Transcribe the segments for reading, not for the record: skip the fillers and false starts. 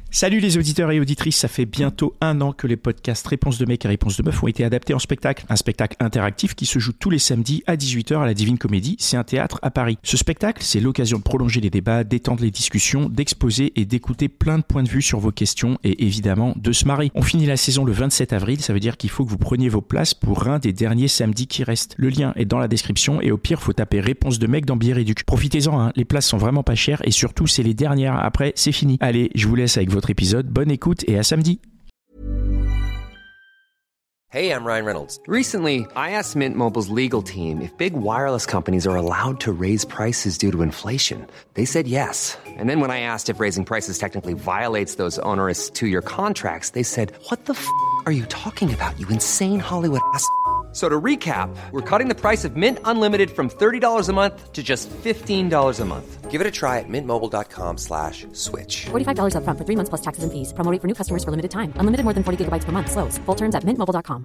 Salut les auditeurs et auditrices, ça fait bientôt 1 an que les podcasts Réponse de mec et Réponse de meuf ont été adaptés en spectacle. Un spectacle interactif qui se joue tous les samedis à 18h à la Divine Comédie, c'est un théâtre à Paris. Ce spectacle, c'est l'occasion de prolonger les débats, d'étendre les discussions, d'exposer et d'écouter plein de points de vue sur vos questions et évidemment de se marrer. On finit la saison le 27 avril, ça veut dire qu'il faut que vous preniez vos places pour un des derniers samedis qui restent. Le lien est dans la description et au pire, faut taper Réponse de mec dans Bière-Éduc. Profitez-en, hein, les places sont vraiment pas chères et surtout, c'est les dernières. Après, c'est fini. Allez, je vous laisse avec votre épisode. Bonne écoute et à samedi. Hey, I'm Ryan Reynolds. Recently, I asked Mint Mobile's legal team if big wireless companies are allowed to raise prices due to inflation. They said yes. And then when I asked if raising prices technically violates those onerous 2-year contracts, they said, "What the f*** are you talking about, you insane Hollywood ass?" So to recap, we're cutting the price of Mint Unlimited from $30 a month to just $15 a month. Give it a try at mintmobile.com/switch. $45 up front for 3 months plus taxes and fees. Promo rate for new customers for limited time. Unlimited more than 40 gigabytes per month. Slows full terms at mintmobile.com.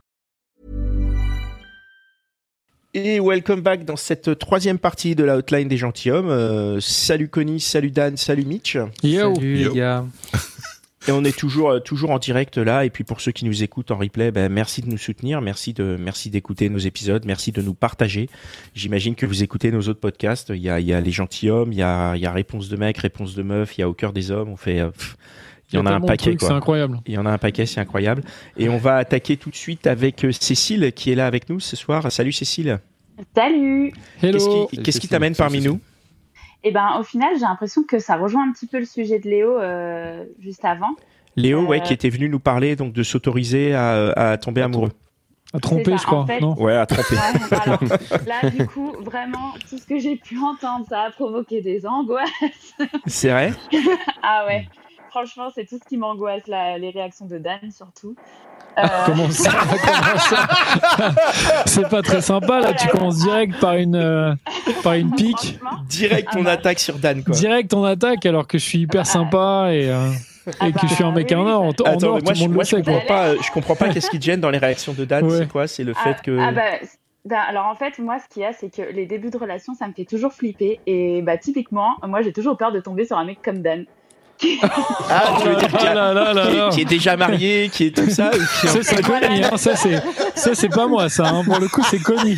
Et welcome back dans cette 3e partie de la Hotline des Gentilhommes. Salut Connie, salut Dan, salut Mitch. Salut les gars. Et on est toujours en direct là. Et puis pour ceux qui nous écoutent en replay, merci de nous soutenir, merci d'écouter nos épisodes, merci de nous partager. J'imagine que vous écoutez nos autres podcasts. Il y a les Gentilhommes, il y a Réponse de mec, Réponse de meuf, il y a Au cœur des hommes. On fait, il y en a un paquet quoi. C'est incroyable. Il y en a un paquet, c'est incroyable. Et on va attaquer tout de suite avec Cécile qui est là avec nous ce soir. Salut Cécile. Salut. Hello. Qu'est-ce qui t'amène parmi nous ? Eh ben, au final, j'ai l'impression que ça rejoint un petit peu le sujet de Léo juste avant. Léo, qui était venu nous parler donc de s'autoriser à tomber amoureux. À tromper, je crois. En fait, non Ouais, à tromper. Ouais, alors, là, du coup, vraiment, tout ce que j'ai pu entendre, ça a provoqué des angoisses. C'est vrai ? Ah ouais. Franchement, c'est tout ce qui m'angoisse, là, les réactions de Dan, surtout. Comment ça C'est pas très sympa, là. Tu commences direct par une pique. Direct, on attaque sur Dan, quoi. Direct, on attaque, alors que je suis hyper sympa et que je suis un mec en or. Attends, tout le monde le sait, quoi. Je comprends pas qu'est-ce qui te gêne dans les réactions de Dan. Ouais. C'est quoi ? C'est le fait que... Alors en fait, moi, ce qu'il y a, c'est que les débuts de relation, ça me fait toujours flipper. Et typiquement, moi, j'ai toujours peur de tomber sur un mec comme Dan. Ah, tu veux dire qui est déjà marié, qui est tout ça Ça, c'est Connie, hein. Ça, c'est pas moi, ça. Hein. Pour le coup, c'est Connie.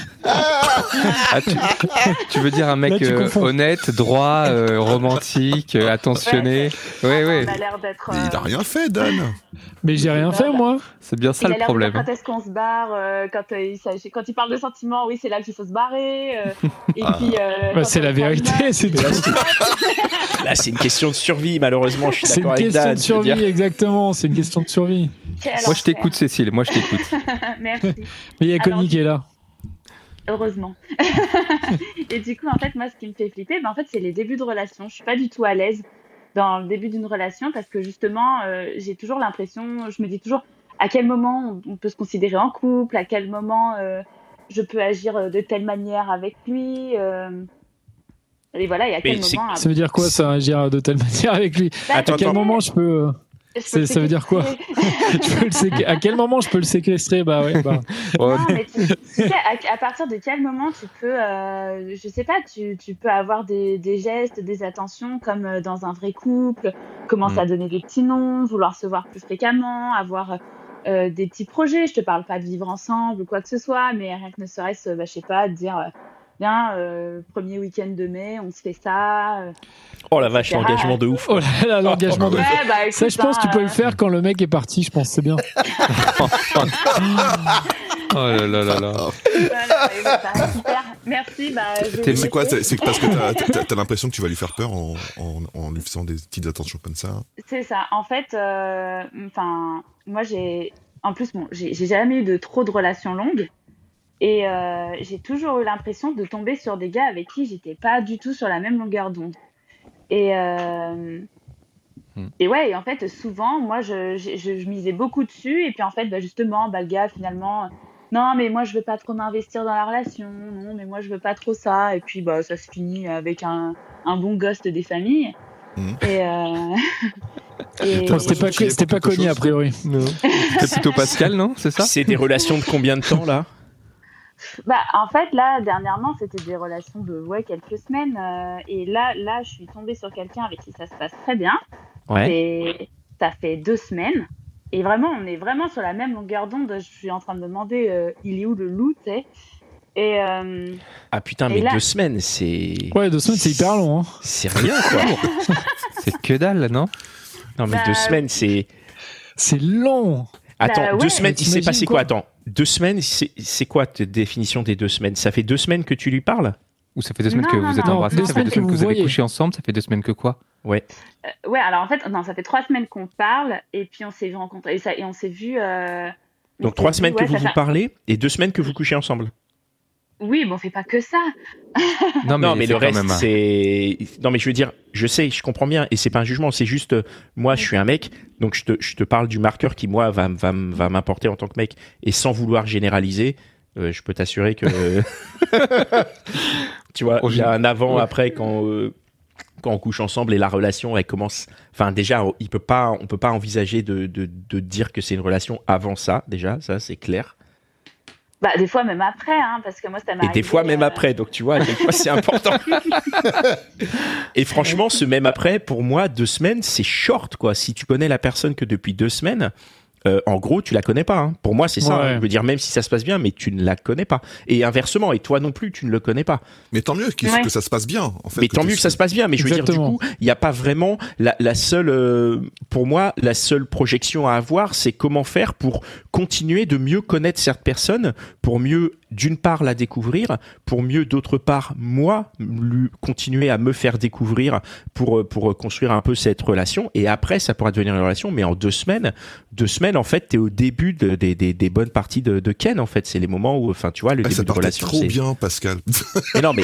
Tu veux dire un mec honnête, droit, romantique, attentionné. Ouais. Ouais. On a l'air d'être, Il n'a rien fait, Dan. Mais j'ai rien fait, moi. C'est bien ça le problème. Quand est-ce qu'on se barre, quand il parle de sentiments, oui, c'est là qu'il faut se barrer. Et puis, c'est la vérité. C'est Là, c'est une question de survie, malheureusement. Je suis d'accord avec Dan. C'est une question de survie, exactement. C'est une question de survie. Moi, je t'écoute, Cécile. Moi, je t'écoute. Merci. Mais il y a Connie qui est là. Heureusement. Et du coup, en fait, moi, ce qui me fait flipper, en fait, c'est les débuts de relation. Je suis pas du tout à l'aise dans le début d'une relation parce que justement, j'ai toujours l'impression, je me dis toujours à quel moment on peut se considérer en couple, à quel moment je peux agir de telle manière avec lui. Et voilà, et à quel moment... Ça veut dire quoi, ça, agir de telle manière avec lui ? À quel moment je peux... Ça veut dire quoi? À quel moment je peux le séquestrer? Non, mais tu sais, à partir de quel moment tu peux, je sais pas, tu peux avoir des gestes, des attentions comme dans un vrai couple, commencer à donner des petits noms, vouloir se voir plus fréquemment, avoir des petits projets. Je te parle pas de vivre ensemble ou quoi que ce soit, mais rien que ne serait-ce, je sais pas, de dire bien, premier week-end de mai, on se fait ça. Oh la vache, l'engagement de ouf. Oh là, l'engagement de ouf. Écoute, ça, je pense que tu peux le faire quand le mec est parti, je pense, c'est bien. Oh là là là là. Voilà, super. Merci. C'est quoi? C'est parce que t'as l'impression que tu vas lui faire peur en lui faisant des petites attentions comme ça? C'est ça. En fait, moi, en plus, j'ai jamais eu de trop de relations longues. Et j'ai toujours eu l'impression de tomber sur des gars avec qui j'étais pas du tout sur la même longueur d'onde. Et ouais, et en fait, souvent, moi, je misais beaucoup dessus. Et puis, en fait, justement, le gars, finalement, non, mais moi, je veux pas trop m'investir dans la relation. Non, mais moi, je veux pas trop ça. Et puis, ça se finit avec un bon ghost des familles. Et c'était pas Connie, a priori. C'est plutôt Pascal, non? C'est ça? C'est des relations de combien de temps, là? En fait, là, dernièrement, c'était des relations de quelques semaines. Et là, je suis tombée sur quelqu'un avec qui ça se passe très bien. Ouais. ça fait 2 semaines. Et vraiment, on est vraiment sur la même longueur d'onde. Je suis en train de me demander, il est où le loup, tu sais. Et ah putain, mais là... 2 semaines, c'est... Ouais, 2 semaines, c'est hyper long. Hein. C'est rien, quoi. C'est que dalle, non? Non, mais 2 semaines, c'est... C'est long. Attends, 2 semaines, il s'est passé quoi? Attends, 2 semaines, c'est quoi ta définition des 2 semaines? Ça fait 2 semaines que tu lui parles? Ou ça fait 2 semaines que vous êtes embrassés? Ça fait 2 semaines que vous avez couché ensemble? Ça fait 2 semaines que quoi? Ouais. Ouais, alors en fait, non, ça fait 3 semaines qu'on parle, et puis on s'est rencontrés, et on s'est vu... Donc 3 semaines que vous parlez, et 2 semaines que vous couchez ensemble? Oui, mais on fait pas que ça. Non, mais le reste, même... c'est... Non, mais je veux dire, je sais, je comprends bien, et c'est pas un jugement, c'est juste, moi, je suis un mec, donc je te parle du marqueur qui, moi, va m'importer en tant que mec, et sans vouloir généraliser, je peux t'assurer que... tu vois, il y a un avant-après quand on couche ensemble et la relation, elle commence... Enfin, déjà, on peut pas envisager de dire que c'est une relation avant ça, déjà, ça, c'est clair. Bah, des fois, même après, hein, parce que moi, ça m'arrive. Et des fois, même après, donc tu vois, à quel point c'est important. Et franchement, ce même après, pour moi, 2 semaines, c'est short, quoi. Si tu connais la personne que depuis 2 semaines... en gros, tu la connais pas. Hein. Pour moi, c'est ça. Ouais. Je veux dire, même si ça se passe bien, mais tu ne la connais pas. Et inversement, et toi non plus, tu ne le connais pas. Mais tant mieux que ça se passe bien. En fait, mais tant mieux que ça se passe bien. Mais je veux dire, du coup, il n'y a pas vraiment la seule. Pour moi, la seule projection à avoir, c'est comment faire pour continuer de mieux connaître cette personne, pour mieux, d'une part, la découvrir, pour mieux, d'autre part, moi, continuer à me faire découvrir pour construire un peu cette relation. Et après, ça pourra devenir une relation. Mais en 2 semaines, en fait, t'es au début des bonnes parties de Ken, en fait. C'est les moments où, enfin, tu vois, le début de relation. Trop bien, Pascal. Mais non, mais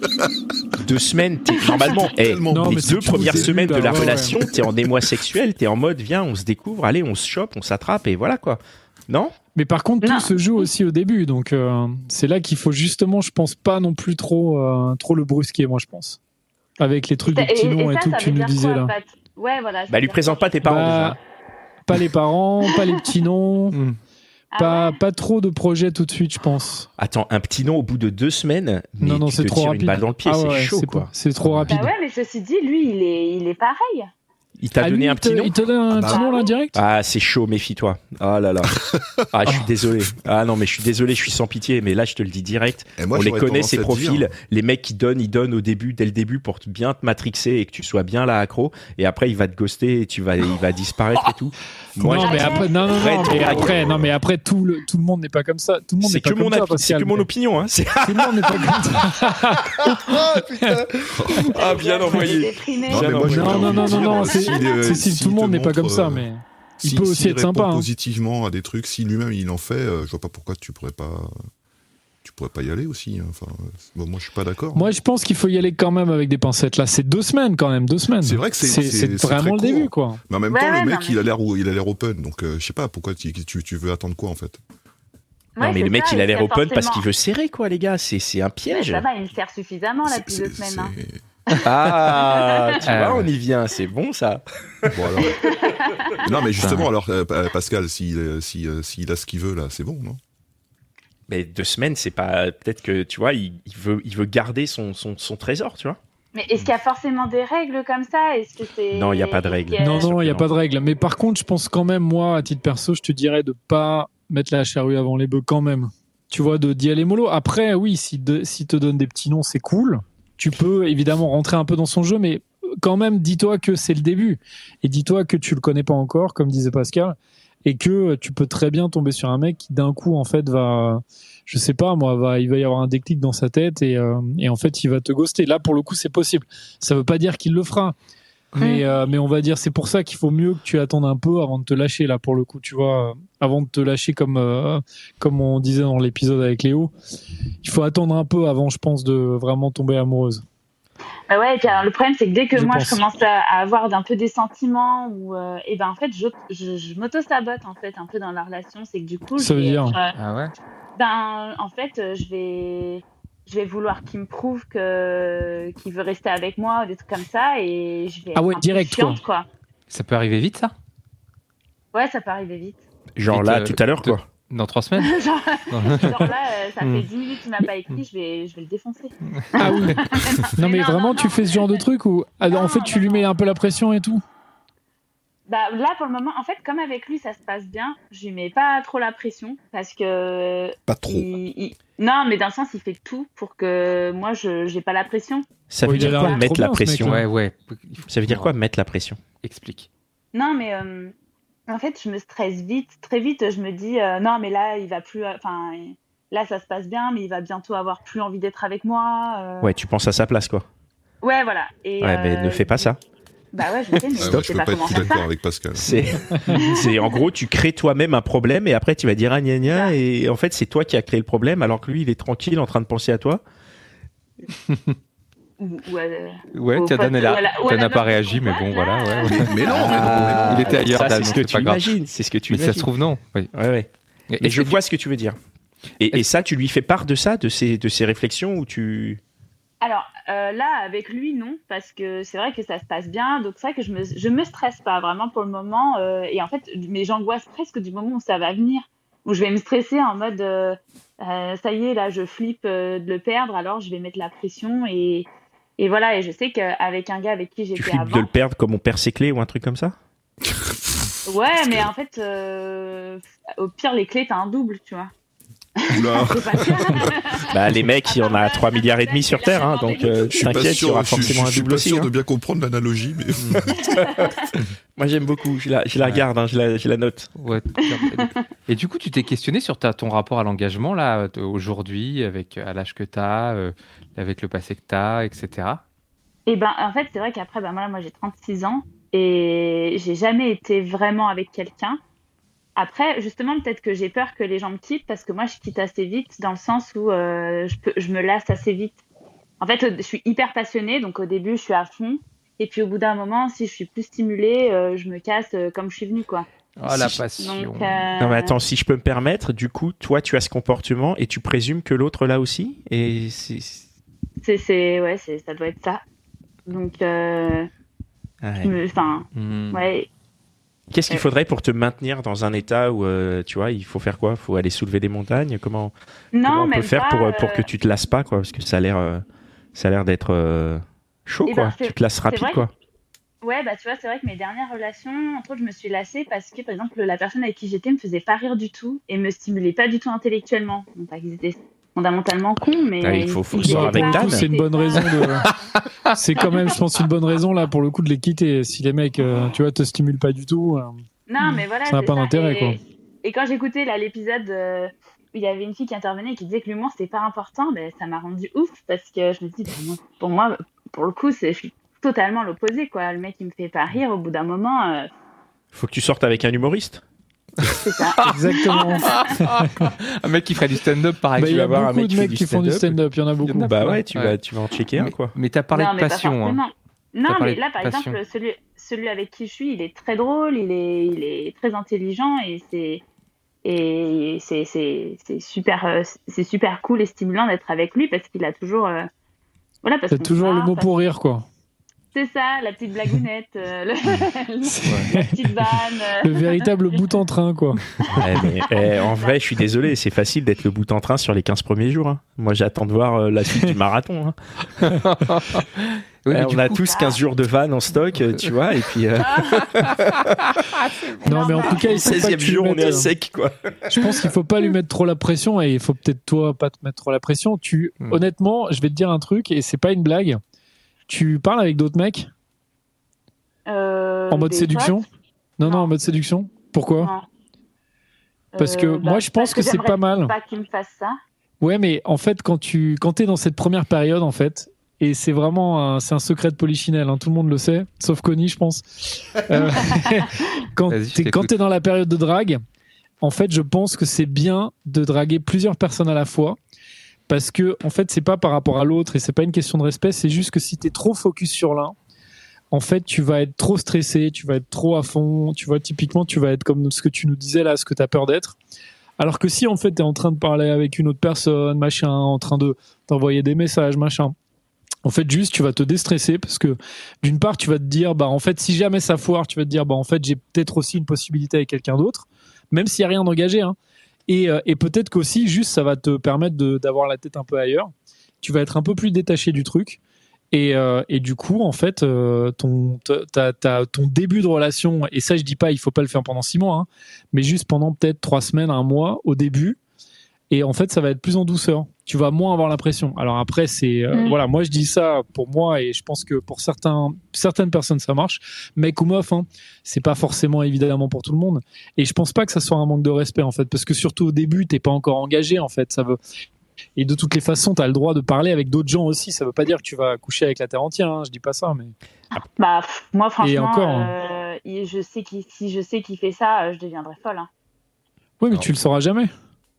2 semaines, normalement, les 2 premières semaines de la relation, t'es en émoi sexuel, t'es en mode, viens, on se découvre, allez, on se chope, on s'attrape, et voilà, quoi. Non? Mais par contre, tout se joue aussi au début, donc c'est là qu'il faut justement, je pense, pas non plus trop le brusquer, moi, je pense. Avec les trucs de petits noms et tout que tu nous disais là. Ouais, voilà. Bah, lui présente pas tes parents, déjà. Pas les parents, pas les petits noms, pas trop de projets tout de suite, je pense. Attends, un petit nom au bout de 2 semaines, mais non, tu te tires une balle dans le pied, c'est chaud, quoi. C'est trop rapide. Bah ouais, mais ceci dit, lui, il est pareil. Il t'a donné un petit nom? Il te donne un petit nom là direct? Ah, c'est chaud, méfie-toi. Ah là là. Ah, je suis désolé. Ah non, mais je suis désolé, je suis sans pitié, mais là, je te le dis direct. Moi, on les connaît, ces profils. Les mecs qui donnent, ils donnent dès le début pour bien te matrixer et que tu sois bien là accro. Et après, il va te ghoster et il va disparaître et tout. Moi, non, mais après, tout le monde n'est pas comme ça. Tout le monde n'est pas comme ça. C'est que mon opinion, hein. Tout le monde n'est pas comme ça. Ah, putain. Ah, bien envoyé. Non. Si tout le monde n'est pas comme ça, mais il peut aussi être sympa. Positivement à des trucs, si lui-même il en fait, je vois pas pourquoi tu pourrais pas y aller aussi. Enfin, bon, moi je suis pas d'accord. Moi je pense qu'il faut y aller quand même avec des pincettes. Là, c'est 2 semaines quand même, 2 semaines. C'est vrai que c'est vraiment le début, quoi. Mais en même temps, le mec il a l'air open, donc je sais pas pourquoi tu veux attendre quoi en fait. Non, mais le mec il a l'air open parce qu'il veut serrer, quoi, les gars. C'est un piège. Ça va, il me sert suffisamment là depuis 2 semaines. Ah, tu vois, on y vient, c'est bon ça. Bon, alors... Non, mais justement, alors Pascal, s'il a ce qu'il veut là, c'est bon, non? Mais 2 semaines, c'est pas. Peut-être que tu vois, il veut garder son trésor, tu vois. Mais est-ce qu'il y a forcément des règles comme ça? Est-ce que c'est... Non, il n'y a pas de règles. Non, il n'y a pas de règles. Mais par contre, je pense quand même, moi, à titre perso, je te dirais de pas mettre la charrue avant les bœufs quand même. Tu vois, d'y aller mollo. Après, oui, si te donne des petits noms, c'est cool. Tu peux évidemment rentrer un peu dans son jeu, mais quand même, dis-toi que c'est le début. Et dis-toi que tu le connais pas encore, comme disait Pascal, et que tu peux très bien tomber sur un mec qui d'un coup, en fait, va, je sais pas moi, il va y avoir un déclic dans sa tête et en fait, il va te ghoster. Là, pour le coup, c'est possible. Ça veut pas dire qu'il le fera. Mais on va dire, c'est pour ça qu'il faut mieux que tu attendes un peu avant de te lâcher, là, pour le coup, tu vois, avant de te lâcher comme on disait dans l'épisode avec Léo. Il faut attendre un peu avant, je pense, de vraiment tomber amoureuse. Bah ouais, et puis alors, le problème, c'est que dès que je commence à avoir un peu des sentiments, et ben en fait, je m'auto-sabote, en fait, un peu dans la relation. C'est que du coup, ça veut dire ah ouais. Ben, en fait, je vais vouloir qu'il me prouve qu'il veut rester avec moi, des trucs comme ça, et je vais être direct, chiante, quoi. Ça peut arriver vite, ça? Ouais, ça peut arriver vite. Genre là, tout à l'heure, quoi. Dans 3 semaines? genre là, ça fait 10 minutes qu'il m'a pas écrit, je vais le défoncer. Ah oui. Non, mais vraiment, tu fais ce genre de truc où, en fait, tu lui mets un peu la pression et tout? Bah, là, pour le moment, en fait, comme avec lui, ça se passe bien, je lui mets pas trop la pression parce que. Pas trop. Non, mais dans le sens, il fait tout pour que moi, je n'ai pas la pression. Ça veut dire quoi, mettre la pression? Ouais. Ça veut dire quoi, mettre la pression? Explique. Non, mais en fait, je me stresse vite. Très vite, je me dis, non, mais là, il va plus. Enfin, là, ça se passe bien, mais il va bientôt avoir plus envie d'être avec moi. Ouais, tu penses à sa place, quoi. Ouais, voilà. Et, ouais, mais ne fais pas ça. Bah ouais, je sais, mais moi, je peux pas être plus d'accord avec Pascal. C'est en gros, tu crées toi-même un problème et après tu vas dire ah gna gna et en fait c'est toi qui as créé le problème alors que lui il est tranquille en train de penser à toi. Ouais, Dan n'a pas réagi, mais bon, voilà. Ouais. Mais non, il était ailleurs. Ça, c'est ce que tu imagines. C'est ce que tu imagines. Mais ça se trouve non. Oui. Ouais. Mais je vois ce que tu veux dire. Et ça, tu lui fais part de ça, de ces réflexions où tu. Alors là, avec lui, non, parce que c'est vrai que ça se passe bien. Donc c'est vrai que je me stresse pas vraiment pour le moment. Et en fait, mais j'angoisse presque du moment où ça va venir, où je vais me stresser en mode ça y est, là, je flippe de le perdre. Alors je vais mettre la pression et voilà. Et je sais qu'avec un gars avec qui j'étais avant. Tu flippes de le perdre comme on perd ses clés ou un truc comme ça? Ouais, mais en fait, au pire, les clés, t'as un double, tu vois. Bah, les mecs, il y en a 3,5 milliards sur Terre, hein, donc t'inquiète, il y aura forcément un double aussi. Je suis pas sûr de hein. bien comprendre l'analogie, mais. Moi, j'aime beaucoup, je la regarde, hein, je la note. Ouais. Et du coup, tu t'es questionné sur ton rapport à l'engagement, là, aujourd'hui, à l'âge que t'as, avec le passé que t'as, etc. Et ben, en fait, c'est vrai qu'après, moi, j'ai 36 ans et j'ai jamais été vraiment avec quelqu'un. Après, justement, peut-être que j'ai peur que les gens me quittent parce que moi, je quitte assez vite dans le sens où je me lasse assez vite. En fait, je suis hyper passionnée, donc au début, je suis à fond. Et puis au bout d'un moment, si je suis plus stimulée, je me casse comme je suis venue, quoi. Oh, la passion. Donc, Non, mais attends, si je peux me permettre, du coup, toi, tu as ce comportement et tu présumes que l'autre l'a aussi et ça doit être ça. Donc, ouais. Qu'est-ce qu'il faudrait pour te maintenir dans un état où, tu vois, il faut faire quoi? Il faut aller soulever des montagnes? Comment on peut faire pour que tu te lasses pas, quoi? Parce que ça a l'air d'être chaud, quoi. Tu te lasses rapide, quoi. Ouais, bah tu vois, c'est vrai que mes dernières relations, entre autres, je me suis lassée parce que, par exemple, la personne avec qui j'étais me faisait pas rire du tout et me stimulait pas du tout intellectuellement. Donc, ils étaient fondamentalement cons, mais il faut sortir avec Dan. C'est une bonne raison c'est quand même, je pense, une bonne raison là pour le coup de les quitter. Si les mecs, tu vois, te stimulent pas du tout, non, mais voilà, ça n'a pas d'intérêt, quoi. Et quand j'écoutais l'épisode où il y avait une fille qui intervenait et qui disait que l'humour c'était pas important, ça m'a rendu ouf parce que je me dis, pour moi, pour le coup, je suis totalement l'opposé, quoi. Le mec, il me fait pas rire, au bout d'un moment. Faut que tu sortes avec un humoriste. C'est ça. Exactement. Un mec qui ferait du stand-up, par exemple. Il y a beaucoup de mecs qui font du stand-up, il y en a beaucoup. Bah ouais, tu vas en checker un, quoi. Mais t'as parlé de passion. Hein. Non, mais là, par exemple, celui avec qui je suis, il est très drôle, il est très intelligent et c'est super cool et stimulant d'être avec lui parce qu'il a toujours t'as toujours le mot pour rire, quoi. C'est ça, la petite blagounette, la petite vanne. Le véritable bout en train, quoi. Mais, en vrai, je suis désolé, c'est facile d'être le bout en train sur les 15 premiers jours. Hein. Moi, j'attends de voir la suite du marathon. Hein. Oui, on a tous 15 jours de vanne en stock, tu vois, et puis... Non, mais en tout cas, il 16e jour, on est à sec, quoi. Je pense qu'il faut pas lui mettre trop la pression, et il faut peut-être toi pas te mettre trop la pression. Honnêtement, je vais te dire un truc, et c'est pas une blague. Tu parles avec d'autres mecs en mode séduction? Non, en mode séduction. Pourquoi? Non. Parce que moi, je pense que c'est pas mal. Pas qu'il me fasse ça. Ouais, mais en fait, quand t'es dans cette première période, en fait, et c'est vraiment c'est un secret de Polichinelle, hein, tout le monde le sait, sauf Connie, je pense. Quand t'es dans la période de drague, en fait, je pense que c'est bien de draguer plusieurs personnes à la fois. Parce que, en fait, c'est pas par rapport à l'autre et c'est pas une question de respect, c'est juste que si t'es trop focus sur l'un, en fait, tu vas être trop stressé, tu vas être trop à fond, tu vois, typiquement, tu vas être comme ce que tu nous disais là, ce que t'as peur d'être. Alors que si, en fait, t'es en train de parler avec une autre personne, machin, en train de t'envoyer des messages, machin, en fait, juste, tu vas te déstresser parce que, d'une part, tu vas te dire, en fait, si jamais ça foire, tu vas te dire, en fait, j'ai peut-être aussi une possibilité avec quelqu'un d'autre, même s'il y a rien d'engagé, hein. Et peut-être qu'aussi, juste, ça va te permettre d'avoir la tête un peu ailleurs. Tu vas être un peu plus détaché du truc. Et du coup, en fait, t'as ton début de relation, et ça, je dis pas, il faut pas le faire pendant 6 mois, hein, mais juste pendant peut-être 3 semaines, 1 mois au début. Et en fait, ça va être plus en douceur. Tu vas moins avoir la pression. Alors après, voilà, moi je dis ça pour moi, et je pense que pour certaines personnes ça marche. Mec ou meuf, hein, c'est pas forcément évidemment pour tout le monde. Et je pense pas que ça soit un manque de respect en fait, parce que surtout au début, t'es pas encore engagé en fait. Et de toutes les façons, tu as le droit de parler avec d'autres gens aussi. Ça veut pas dire que tu vas coucher avec la terre entière, hein, je dis pas ça, mais. Bah, moi, franchement, Et encore, si je sais qu'il fait ça, je deviendrai folle. Hein. Oui, mais tu le sauras jamais.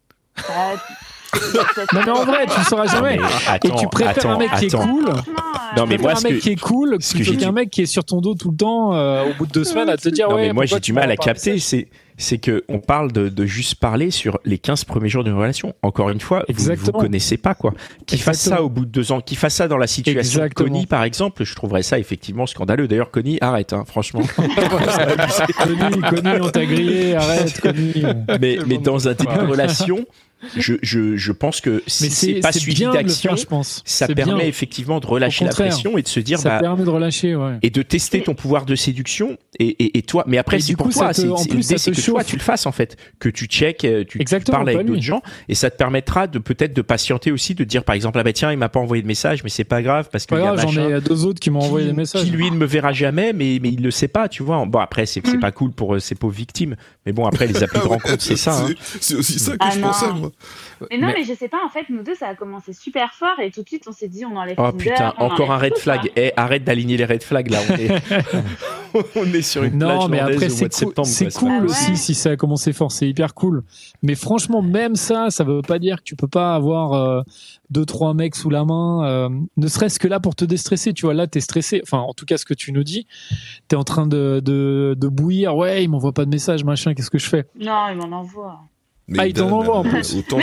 Non, mais en vrai, tu le sauras jamais. Et tu préfères un mec qui est cool. Non, mais moi, un mec qui est cool plutôt qu'un mec qui est sur ton dos tout le temps au bout de 2 semaines à te dire non, ouais. Mais moi, j'ai du mal à capter. C'est que on parle de juste parler sur les 15 premiers jours d'une relation. Encore une fois, vous connaissez pas, quoi. Qu'il fasse ça au bout de 2 ans, qu'il fasse ça dans la situation de Connie, par exemple, je trouverais ça effectivement scandaleux. D'ailleurs, Connie, arrête, hein, franchement. Connie, on t'a grillé, arrête, Connie. Mais dans un début de relation, je pense que si c'est pas suivi d'action, ça permet effectivement de relâcher la pression et de se dire ça permet de relâcher, ouais. Et de tester ton pouvoir de séduction et toi, mais après c'est pour toi, l'idée c'est que toi tu le fasses en fait, que tu check, tu parles avec d'autres gens, et ça te permettra de peut-être de patienter aussi, de dire par exemple tiens il m'a pas envoyé de message, mais c'est pas grave parce que j'en ai 2 autres qui m'ont envoyé des messages qui lui ne me verra jamais, mais il le sait pas, tu vois. Bon après c'est pas cool pour ces pauvres victimes, mais bon après les applis de rencontre c'est ça. C'est aussi ça que je pensais moi. Mais je sais pas, en fait nous deux ça a commencé super fort et tout de suite on s'est dit on enlève Tinder. Oh putain, encore un red flag. Arrête d'aligner les red flags là, on est sur une plage non mais après c'est septembre. C'est cool aussi si ça a commencé fort, c'est hyper cool. Mais franchement même ça veut pas dire que tu peux pas avoir 2-3 mecs sous la main, ne serait-ce que là pour te déstresser, tu vois. Là t'es stressé, enfin en tout cas ce que tu nous dis, t'es en train de bouillir, ouais il m'envoie pas de message machin, qu'est-ce que je fais? Non il m'en envoie. Mais il t'en envoie en plus. Autant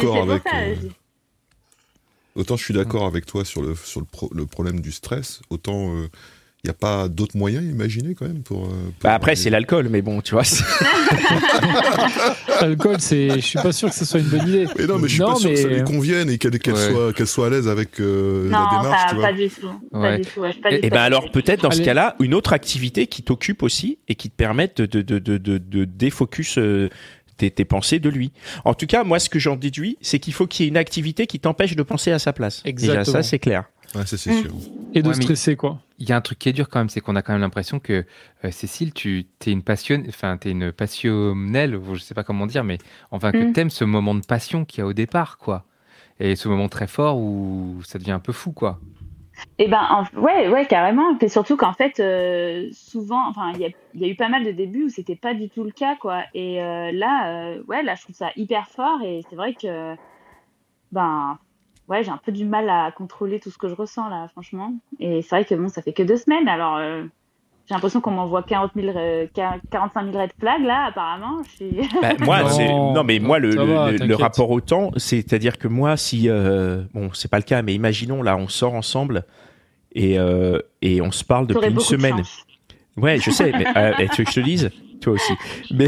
je suis d'accord avec toi sur le problème du stress, autant il n'y a pas d'autres moyens imaginés quand même pour après c'est l'alcool, mais bon tu vois. L'alcool je suis pas sûr que ce soit une bonne idée. Mais non mais je suis pas sûr que ça lui convienne et qu'elle soit à l'aise avec la démarche. Non, pas du tout. Pas du tout. Et ben alors peut-être dans ce cas-là une autre activité qui t'occupe aussi et qui te permette de défocus tes pensées de lui. En tout cas, moi, ce que j'en déduis, c'est qu'il faut qu'il y ait une activité qui t'empêche de penser à sa place. Exactement. Déjà, ça, c'est clair. Ouais, ça, c'est sûr. Et de stresser, quoi. Il y a un truc qui est dur quand même, c'est qu'on a quand même l'impression que Cécile, t'es une passionnelle, je sais pas comment dire, mais enfin que t'aimes ce moment de passion qu'il y a au départ, quoi. Et ce moment très fort où ça devient un peu fou, quoi. Eh ben, ouais, carrément. Et surtout qu'en fait, souvent, enfin, il y a eu pas mal de débuts où c'était pas du tout le cas, quoi. Et là, je trouve ça hyper fort. Et c'est vrai que, j'ai un peu du mal à contrôler tout ce que je ressens là, franchement. Et c'est vrai que bon, ça fait que 2 semaines. Alors, j'ai l'impression qu'on m'envoie 45 000 red flags là, apparemment. Moi, le rapport au temps, c'est-à-dire que moi, si c'est pas le cas, mais imaginons là, on sort ensemble et on se parle depuis une semaine. Ouais, je sais, mais tu veux que je te dise, toi aussi. Mais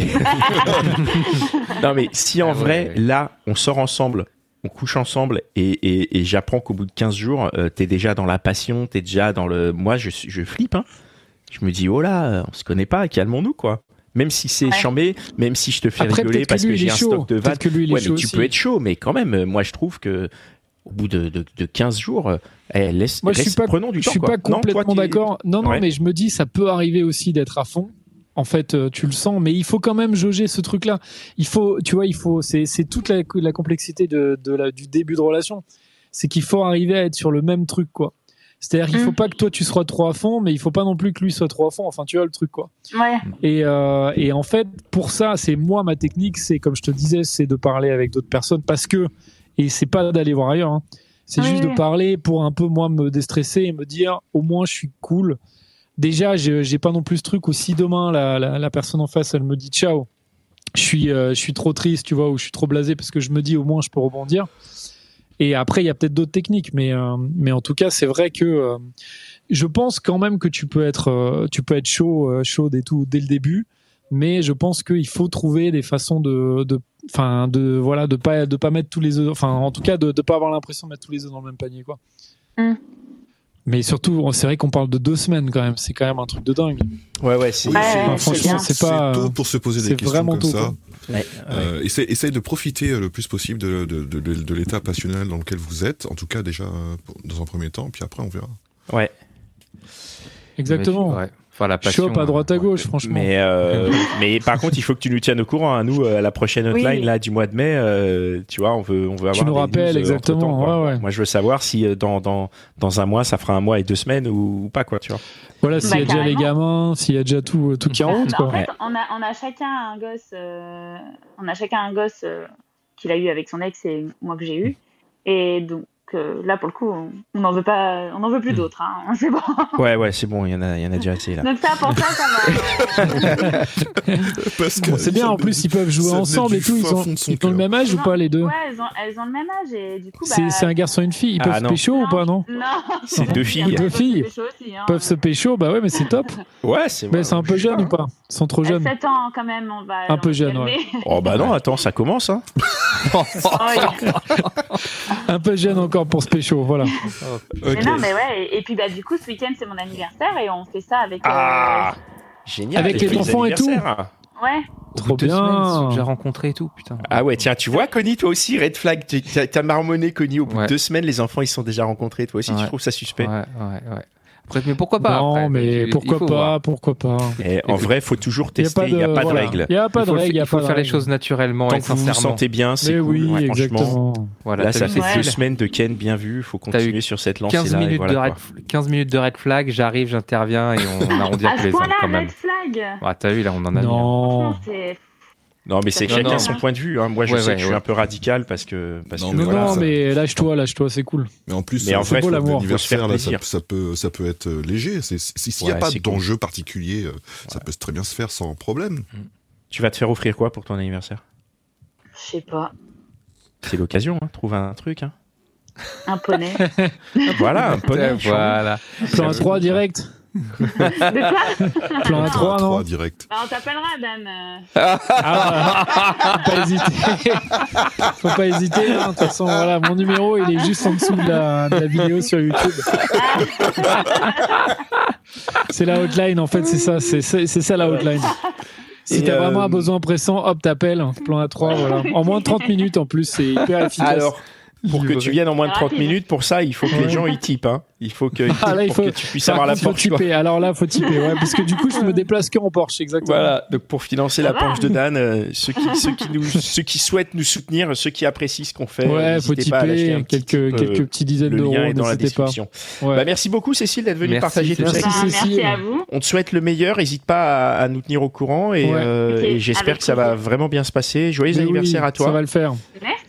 non, mais si en vrai, là, on sort ensemble, on couche ensemble et j'apprends qu'au bout de 15 jours, t'es déjà dans la passion, t'es déjà dans le. Moi, je flippe, hein. Je me dis, oh là, on se connaît pas, calmons-nous, quoi. Même si c'est chambé, même si je te fais rigoler parce que j'ai un stock de vannes. Mais tu peux être chaud, mais quand même, moi, je trouve que au bout de 15 jours, prenons du temps. Je suis pas complètement d'accord. Non, mais je me dis, ça peut arriver aussi d'être à fond. En fait, tu le sens, mais il faut quand même jauger ce truc-là. C'est toute la complexité du début de relation. C'est qu'il faut arriver à être sur le même truc, quoi. C'est-à-dire qu'il faut pas que toi tu sois trop à fond, mais il faut pas non plus que lui soit trop à fond. Enfin, tu vois le truc, quoi. Ouais. Et en fait, pour ça, c'est moi ma technique, c'est comme je te disais, c'est de parler avec d'autres personnes et c'est pas d'aller voir ailleurs. Hein. C'est juste de parler pour un peu moi me déstresser et me dire au moins je suis cool. Déjà, j'ai pas non plus ce truc où si demain la personne en face elle me dit ciao, je suis trop triste, tu vois, ou je suis trop blasé parce que je me dis au moins je peux rebondir. Et après, il y a peut-être d'autres techniques, mais en tout cas, c'est vrai que je pense quand même que tu peux être chaude et tout dès le début, mais je pense qu'il faut trouver des façons de pas mettre tous les œufs, enfin, en tout cas, de pas avoir l'impression de mettre tous les œufs dans le même panier, quoi. Mais surtout, c'est vrai qu'on parle de 2 semaines quand même. C'est quand même un truc de dingue. Ouais, c'est. Franchement, c'est pas. C'est tôt pour se poser des questions comme ça. Ouais. Essaye de profiter le plus possible de l'état passionnel dans lequel vous êtes. En tout cas, déjà dans un premier temps, puis après on verra. Ouais. Exactement. Ouais. Enfin, la passion, Shop à droite à gauche, franchement. Mais par contre, il faut que tu nous tiennes au courant. Hein. Nous, à la prochaine hotline là du mois de mai, tu vois, on veut avoir. Tu nous rappelles exactement. Ouais. Moi, je veux savoir si dans un mois, ça fera 1 mois et 2 semaines ou pas, quoi, tu vois. Voilà, s'il y a déjà les gamins, s'il y a déjà tout qui est en route, quoi. En fait, on a chacun un gosse. Qu'il a eu avec son ex et moi que j'ai eu. Et donc là, pour le coup, on n'en veut pas, on n'en veut plus d'autres. Hein. C'est bon. Ouais, c'est bon. Il y en a déjà assez là. Donc ça, pour ça va. Parce que c'est bien. En plus, ils peuvent jouer ensemble et tout. Ils ont le même âge ou pas les deux? Ouais, elles ont le même âge et du coup. C'est un garçon et une fille. Ils peuvent se pécho ou pas, non? Non. C'est 2 filles. 2 filles. Ils peuvent se pécho. Bah ouais, mais c'est top. Ouais, c'est. Mais c'est un peu jeune ou pas? Ils sont trop jeunes. 7 ans quand même. On va. Un peu jeune, ouais. Oh bah non, attends, ça commence, hein. Un peu jeune encore pour ce pécho, voilà. Mais non, mais ouais, et puis du coup, ce week-end, c'est mon anniversaire et on fait ça avec. Génial. Avec les enfants et tout. Ouais. Trop bien. J'ai rencontré et tout, putain. Ah ouais, tiens, tu vois, Connie, toi aussi, red flag, t'as marmonné, Connie, au bout de 2 semaines, les enfants, ils sont déjà rencontrés, toi aussi, tu trouves ça suspect? Ouais. Après, mais pourquoi pas? Non, après, mais pourquoi pas. Et en vrai, faut toujours tester, il n'y a pas de règle. Il n'y a pas de règle, il faut faire les choses naturellement et sincèrement. Tant que vous vous sentez bien, c'est cool. Oui, exactement. Voilà, là, ça fait 2 semaines de Ken bien vu, il faut continuer sur cette lancée-là. 15 minutes de red flag, j'arrive, j'interviens et on arrondit tous les angles quand même. Red flag. T'as vu, là, on en a mis. Non, mais c'est chacun son point de vue. Hein. Moi, je sais que je suis un peu radical parce que. Non, mais lâche-toi, c'est cool. Mais en plus, en vrai, beau l'amour. L'anniversaire, là, ça peut être léger. S'il n'y a pas d'enjeu particulier, ça peut très bien se faire sans problème. Tu vas te faire offrir quoi pour ton anniversaire? Je sais pas. C'est l'occasion, hein. Trouve un truc. Hein. Un poney. Voilà, un poney. Voilà. Plan 3 direct. De quoi? Plan 3, non? Direct. On t'appellera, Dan. Faut pas hésiter. De toute façon, voilà, mon numéro, il est juste en dessous de la vidéo sur YouTube. C'est la hotline, en fait, c'est ça. C'est ça la hotline. Si t'as vraiment un besoin pressant, hop, t'appelles. Plan A3, voilà. En moins de 30 minutes, en plus, c'est hyper efficace. Alors, pour que tu viennes en moins de 30 minutes, pour ça, il faut que les gens y typent. Hein. Il faut que tu puisses avoir la Porsche. Alors là, faut typer, ouais, parce que du coup, je me déplace que en Porsche, exactement. Voilà, donc pour financer la Porsche de Dan, ceux qui souhaitent nous soutenir, ceux qui apprécient ce qu'on fait, faut typer quelques petits dizaines d'euros, est dans la description. Ouais. Merci beaucoup, Cécile, d'être venue partager tout ça. Merci à vous. On te souhaite le meilleur, n'hésite pas à nous tenir au courant et j'espère que ça va vraiment bien se passer. Joyeux anniversaire à toi. Ça va le faire. Merci.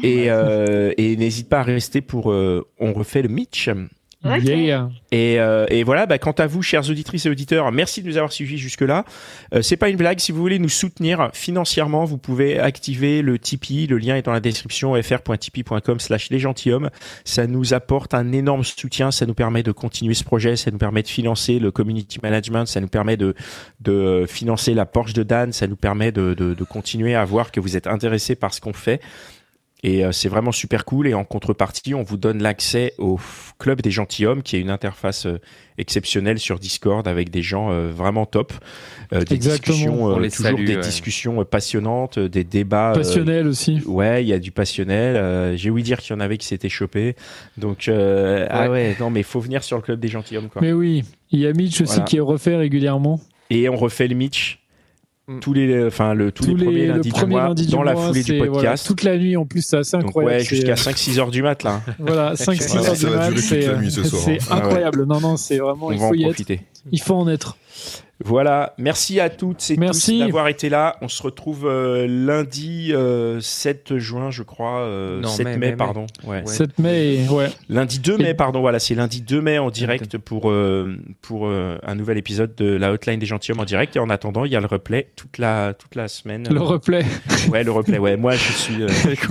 Et n'hésite pas à rester pour On refait le Mitch. Okay. Yeah. Et voilà, quant à vous, chères auditrices et auditeurs, merci de nous avoir suivis jusque-là. C'est pas une blague, si vous voulez nous soutenir financièrement, vous pouvez activer le Tipeee, le lien est dans la description, fr.tipeee.com/lesgentilhommes. Ça nous apporte un énorme soutien, ça nous permet de continuer ce projet, ça nous permet de financer le community management, ça nous permet de financer la Porsche de Dan, ça nous permet de continuer à voir que vous êtes intéressés par ce qu'on fait. Et c'est vraiment super cool. Et en contrepartie, on vous donne l'accès au Club des Gentilshommes, qui est une interface exceptionnelle sur Discord avec des gens vraiment top. Des discussions, discussions passionnantes, des débats. Passionnels aussi. Ouais, il y a du passionnel. J'ai ouï dire qu'il y en avait qui s'étaient chopés. Donc, non, mais il faut venir sur le Club des Gentilshommes, quoi. Mais oui, il y a Mitch aussi qui est refait régulièrement. Et on refait le Mitch. Tous les premiers lundis du mois, dans la foulée du podcast. Voilà, toute la nuit en plus, c'est assez incroyable. Donc, jusqu'à 5-6 heures du mat, là. Voilà, 5-6 heures du mat, c'est incroyable. Non, c'est vraiment, il faut y être. Il faut en être. Voilà, merci à toutes et tous d'avoir été là. On se retrouve lundi 7 juin, je crois. 7 mai, pardon. Ouais. 7 mai, ouais. Lundi 2 mai, pardon. Voilà, c'est lundi 2 mai en direct pour un nouvel épisode de la Hotline des Gentilshommes en direct. Et en attendant, il y a le replay toute la semaine. Le replay. Ouais, le replay. Ouais, moi je suis.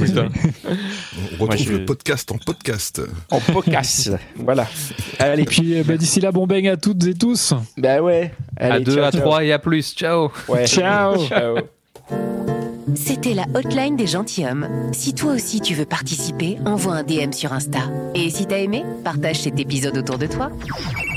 On retrouve le podcast en podcast. En podcast. Voilà. Allez. Et puis d'ici là, bon beigne à toutes et tous. Bah ouais. Allez, à 2, à 3 et à plus. Ciao. Ouais. Ciao. Ciao. C'était la hotline des gentilshommes. Si toi aussi tu veux participer, envoie un DM sur Insta. Et si t'as aimé, partage cet épisode autour de toi.